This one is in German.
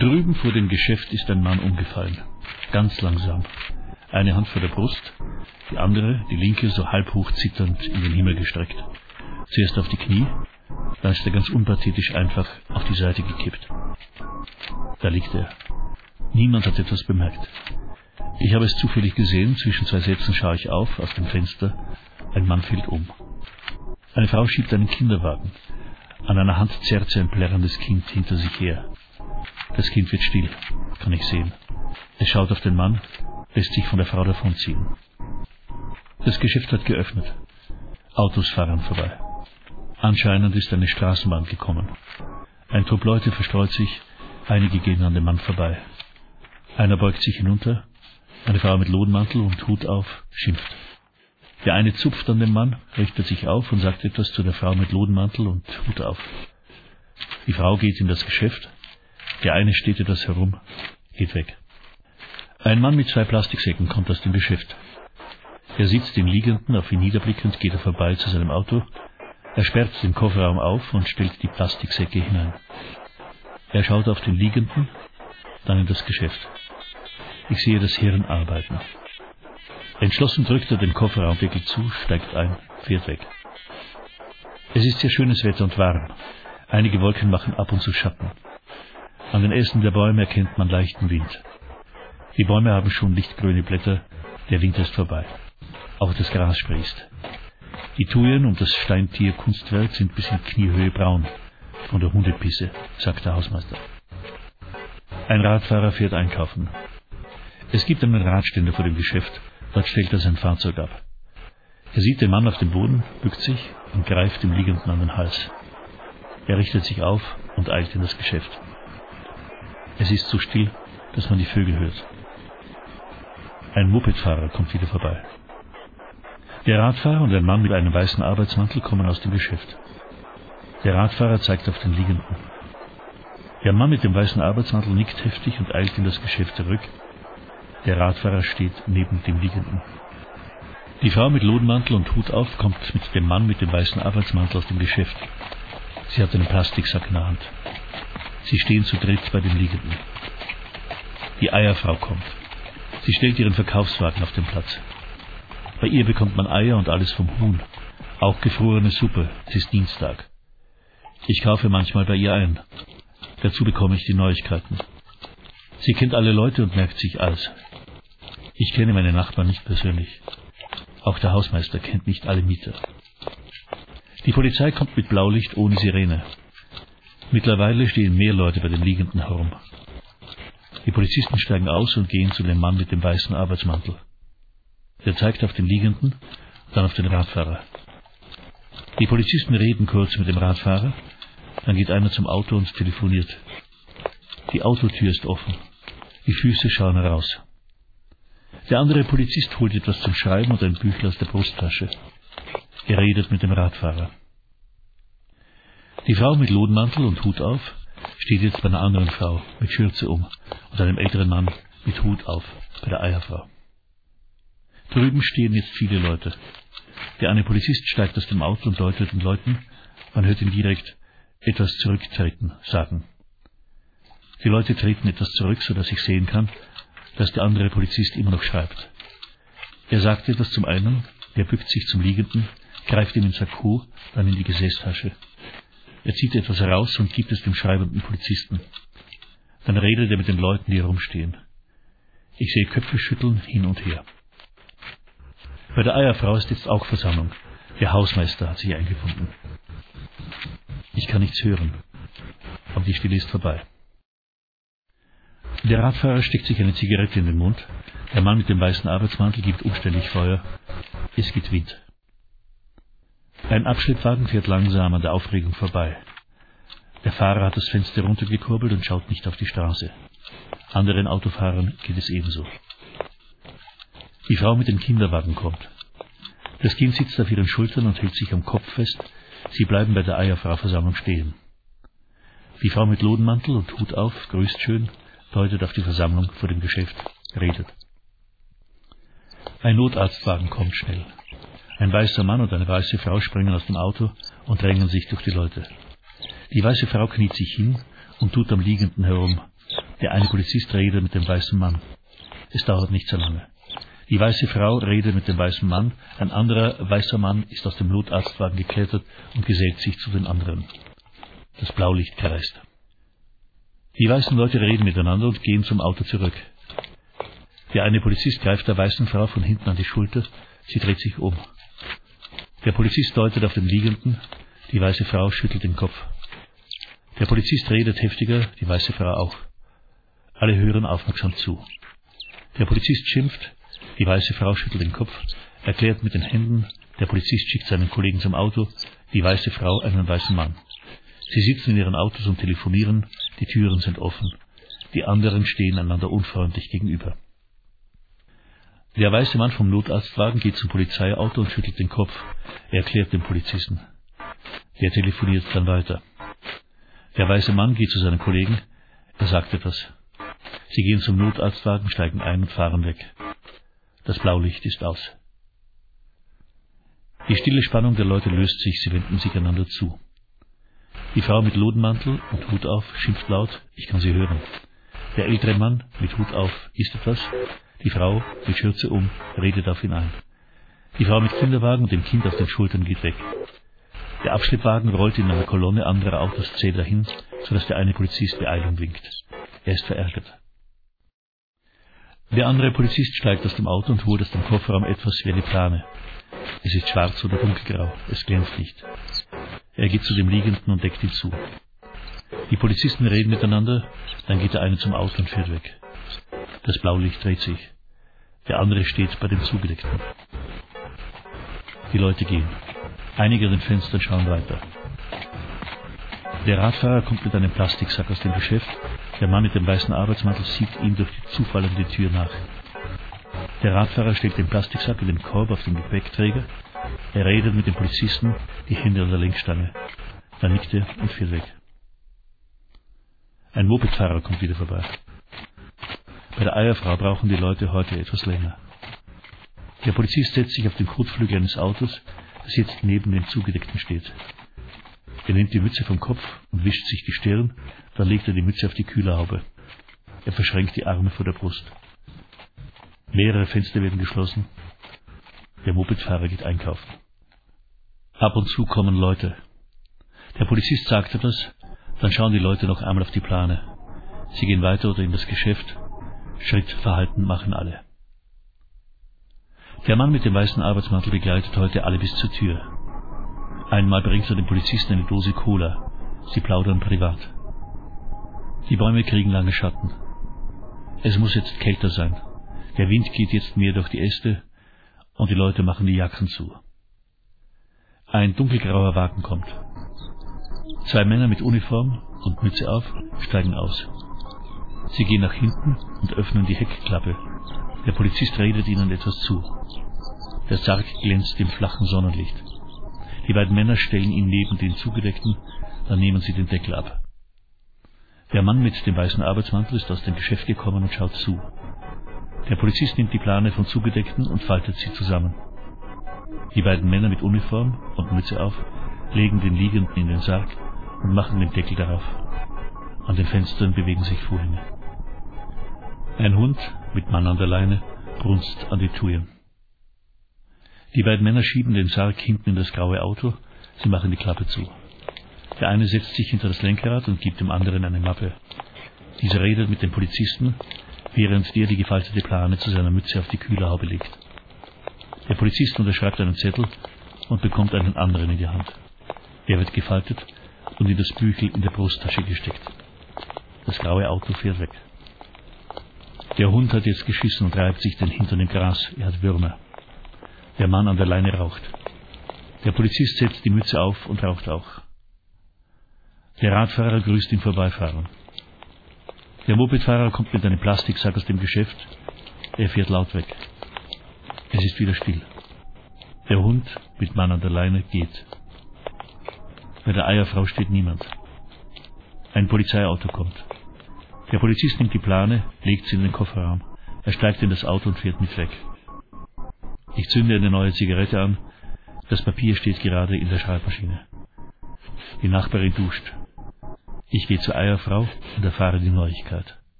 Drüben vor dem Geschäft ist ein Mann umgefallen. Ganz langsam. Eine Hand vor der Brust, die andere, die linke, so halb hoch zitternd in den Himmel gestreckt. Zuerst auf die Knie, dann ist er ganz unpathetisch einfach auf die Seite gekippt. Da liegt er. Niemand hat etwas bemerkt. Ich habe es zufällig gesehen, zwischen zwei Sätzen schaue ich auf, aus dem Fenster. Ein Mann fällt um. Eine Frau schiebt einen Kinderwagen. An einer Hand zerrt sie ein plärrendes Kind hinter sich her. Das Kind wird still, kann ich sehen. Es schaut auf den Mann, lässt sich von der Frau davonziehen. Das Geschäft hat geöffnet. Autos fahren vorbei. Anscheinend ist eine Straßenbahn gekommen. Ein Trupp Leute verstreut sich, einige gehen an dem Mann vorbei. Einer beugt sich hinunter, eine Frau mit Lodenmantel und Hut auf schimpft. Der eine zupft an dem Mann, richtet sich auf und sagt etwas zu der Frau mit Lodenmantel und Hut auf. Die Frau geht in das Geschäft, der eine steht etwas herum, geht weg. Ein Mann mit 2 Plastiksäcken kommt aus dem Geschäft. Er sitzt den Liegenden, auf ihn niederblickend geht er vorbei zu seinem Auto. Er sperrt den Kofferraum auf und stellt die Plastiksäcke hinein. Er schaut auf den Liegenden, dann in das Geschäft. Ich sehe das Hirn arbeiten. Entschlossen drückt er den Kofferraumdeckel zu, steigt ein, fährt weg. Es ist sehr schönes Wetter und warm. Einige Wolken machen ab und zu Schatten. An den Ästen der Bäume erkennt man leichten Wind. Die Bäume haben schon lichtgrüne Blätter, der Winter ist vorbei. Auch das Gras sprießt. Die Thujen um das Steintier-Kunstwerk sind bis in Kniehöhe braun, von der Hundepisse, sagt der Hausmeister. Ein Radfahrer fährt einkaufen. Es gibt einen Radständer vor dem Geschäft, dort stellt er sein Fahrzeug ab. Er sieht den Mann auf dem Boden, bückt sich und greift dem Liegenden an den Hals. Er richtet sich auf und eilt in das Geschäft. Es ist so still, dass man die Vögel hört. Ein Mopedfahrer kommt wieder vorbei. Der Radfahrer und ein Mann mit einem weißen Arbeitsmantel kommen aus dem Geschäft. Der Radfahrer zeigt auf den Liegenden. Der Mann mit dem weißen Arbeitsmantel nickt heftig und eilt in das Geschäft zurück. Der Radfahrer steht neben dem Liegenden. Die Frau mit Lodenmantel und Hut auf kommt mit dem Mann mit dem weißen Arbeitsmantel aus dem Geschäft. Sie hat einen Plastiksack in der Hand. Sie stehen zu dritt bei dem Liegenden. Die Eierfrau kommt. Sie stellt ihren Verkaufswagen auf den Platz. Bei ihr bekommt man Eier und alles vom Huhn. Auch gefrorene Suppe. Es ist Dienstag. Ich kaufe manchmal bei ihr ein. Dazu bekomme ich die Neuigkeiten. Sie kennt alle Leute und merkt sich alles. Ich kenne meine Nachbarn nicht persönlich. Auch der Hausmeister kennt nicht alle Mieter. Die Polizei kommt mit Blaulicht ohne Sirene. Mittlerweile stehen mehr Leute bei den Liegenden herum. Die Polizisten steigen aus und gehen zu dem Mann mit dem weißen Arbeitsmantel. Der zeigt auf den Liegenden, dann auf den Radfahrer. Die Polizisten reden kurz mit dem Radfahrer, dann geht einer zum Auto und telefoniert. Die Autotür ist offen. Die Füße schauen heraus. Der andere Polizist holt etwas zum Schreiben und ein Büchlein aus der Brusttasche. Er redet mit dem Radfahrer. Die Frau mit Lodenmantel und Hut auf steht jetzt bei einer anderen Frau mit Schürze um und einem älteren Mann mit Hut auf bei der Eierfrau. Drüben stehen jetzt viele Leute. Der eine Polizist steigt aus dem Auto und deutet den Leuten, man hört ihn direkt, etwas zurücktreten sagen. Die Leute treten etwas zurück, sodass ich sehen kann, dass der andere Polizist immer noch schreibt. Er sagt etwas zum einen, der bückt sich zum Liegenden, greift ihm ins Sakko, dann in die Gesäßtasche. Er zieht etwas heraus und gibt es dem schreibenden Polizisten. Dann redet er mit den Leuten, die herumstehen. Ich sehe Köpfe schütteln hin und her. Bei der Eierfrau ist jetzt auch Versammlung. Der Hausmeister hat sich eingefunden. Ich kann nichts hören, aber die Stille ist vorbei. Der Radfahrer steckt sich eine Zigarette in den Mund. Der Mann mit dem weißen Arbeitsmantel gibt umständlich Feuer. Es geht Wind. Ein Abschleppwagen fährt langsam an der Aufregung vorbei. Der Fahrer hat das Fenster runtergekurbelt und schaut nicht auf die Straße. Anderen Autofahrern geht es ebenso. Die Frau mit dem Kinderwagen kommt. Das Kind sitzt auf ihren Schultern und hält sich am Kopf fest. Sie bleiben bei der Eierfrau-Versammlung stehen. Die Frau mit Lodenmantel und Hut auf, grüßt schön, deutet auf die Versammlung vor dem Geschäft, redet. Ein Notarztwagen kommt schnell. Ein weißer Mann und eine weiße Frau springen aus dem Auto und drängen sich durch die Leute. Die weiße Frau kniet sich hin und tut am Liegenden herum. Der eine Polizist redet mit dem weißen Mann. Es dauert nicht so lange. Die weiße Frau redet mit dem weißen Mann. Ein anderer weißer Mann ist aus dem Notarztwagen geklettert und gesellt sich zu den anderen. Das Blaulicht kreist. Die weißen Leute reden miteinander und gehen zum Auto zurück. Der eine Polizist greift der weißen Frau von hinten an die Schulter. Sie dreht sich um. Der Polizist deutet auf den Liegenden. Die weiße Frau schüttelt den Kopf. Der Polizist redet heftiger, die weiße Frau auch. Alle hören aufmerksam zu. Der Polizist schimpft, die weiße Frau schüttelt den Kopf, erklärt mit den Händen, der Polizist schickt seinen Kollegen zum Auto, die weiße Frau einen weißen Mann. Sie sitzen in ihren Autos und telefonieren, die Türen sind offen. Die anderen stehen einander unfreundlich gegenüber. Der weiße Mann vom Notarztwagen geht zum Polizeiauto und schüttelt den Kopf. Er erklärt dem Polizisten. Der telefoniert dann weiter. Der weiße Mann geht zu seinen Kollegen. Er sagt etwas. Sie gehen zum Notarztwagen, steigen ein und fahren weg. Das Blaulicht ist aus. Die stille Spannung der Leute löst sich, sie wenden sich einander zu. Die Frau mit Lodenmantel und Hut auf schimpft laut, ich kann sie hören. Der ältere Mann mit Hut auf isst etwas. Die Frau mit Schürze um redet auf ihn ein. Die Frau mit Kinderwagen und dem Kind auf den Schultern geht weg. Der Abschleppwagen rollt in einer Kolonne anderer Autos zäh dahin, sodass der eine Polizist Beeilung winkt. Er ist verärgert. Der andere Polizist steigt aus dem Auto und holt aus dem Kofferraum etwas wie eine Plane. Es ist schwarz oder dunkelgrau, es glänzt nicht. Er geht zu dem Liegenden und deckt ihn zu. Die Polizisten reden miteinander, dann geht der eine zum Auto und fährt weg. Das Blaulicht dreht sich. Der andere steht bei dem Zugedeckten. Die Leute gehen. Einige an den Fenstern schauen weiter. Der Radfahrer kommt mit einem Plastiksack aus dem Geschäft. Der Mann mit dem weißen Arbeitsmantel sieht ihm durch die zufallende Tür nach. Der Radfahrer stellt den Plastiksack in den Korb auf den Gepäckträger. Er redet mit dem Polizisten, die Hände an der Lenkstange. Dann nickt er und fährt weg. Ein Mopedfahrer kommt wieder vorbei. Bei der Eierfrau brauchen die Leute heute etwas länger. Der Polizist setzt sich auf den Kotflügel eines Autos, das jetzt neben dem Zugedeckten steht. Er nimmt die Mütze vom Kopf und wischt sich die Stirn, dann legt er die Mütze auf die Kühlerhaube. Er verschränkt die Arme vor der Brust. Mehrere Fenster werden geschlossen. Der Mopedfahrer geht einkaufen. Ab und zu kommen Leute. Der Polizist sagt etwas, dann schauen die Leute noch einmal auf die Plane. Sie gehen weiter oder in das Geschäft. Schritt, Verhalten machen alle. Der Mann mit dem weißen Arbeitsmantel begleitet heute alle bis zur Tür. Einmal bringt er dem Polizisten eine Dose Cola. Sie plaudern privat. Die Bäume kriegen lange Schatten. Es muss jetzt kälter sein. Der Wind geht jetzt mehr durch die Äste und die Leute machen die Jacken zu. Ein dunkelgrauer Wagen kommt. 2 Männer mit Uniform und Mütze auf steigen aus. Sie gehen nach hinten und öffnen die Heckklappe. Der Polizist redet ihnen etwas zu. Der Sarg glänzt im flachen Sonnenlicht. Die beiden Männer stellen ihn neben den Zugedeckten, dann nehmen sie den Deckel ab. Der Mann mit dem weißen Arbeitsmantel ist aus dem Geschäft gekommen und schaut zu. Der Polizist nimmt die Plane vom Zugedeckten und faltet sie zusammen. Die beiden Männer mit Uniform und Mütze auf legen den Liegenden in den Sarg und machen den Deckel darauf. An den Fenstern bewegen sich Vorhänge. Ein Hund mit Mann an der Leine brunst an die Tür. Die beiden Männer schieben den Sarg hinten in das graue Auto, sie machen die Klappe zu. Der eine setzt sich hinter das Lenkrad und gibt dem anderen eine Mappe. Dieser redet mit dem Polizisten, während der die gefaltete Plane zu seiner Mütze auf die Kühlerhaube legt. Der Polizist unterschreibt einen Zettel und bekommt einen anderen in die Hand. Der wird gefaltet und in das Büchel in der Brusttasche gesteckt. Das graue Auto fährt weg. Der Hund hat jetzt geschissen und reibt sich den Hintern im Gras, er hat Würmer. Der Mann an der Leine raucht. Der Polizist setzt die Mütze auf und raucht auch. Der Radfahrer grüßt den Vorbeifahrern. Der Mopedfahrer kommt mit einem Plastiksack aus dem Geschäft. Er fährt laut weg. Es ist wieder still. Der Hund mit Mann an der Leine geht. Bei der Eierfrau steht niemand. Ein Polizeiauto kommt. Der Polizist nimmt die Plane, legt sie in den Kofferraum. Er steigt in das Auto und fährt mit weg. Ich zünde eine neue Zigarette an. Das Papier steht gerade in der Schreibmaschine. Die Nachbarin duscht. Ich gehe zur Eierfrau und erfahre die Neuigkeit.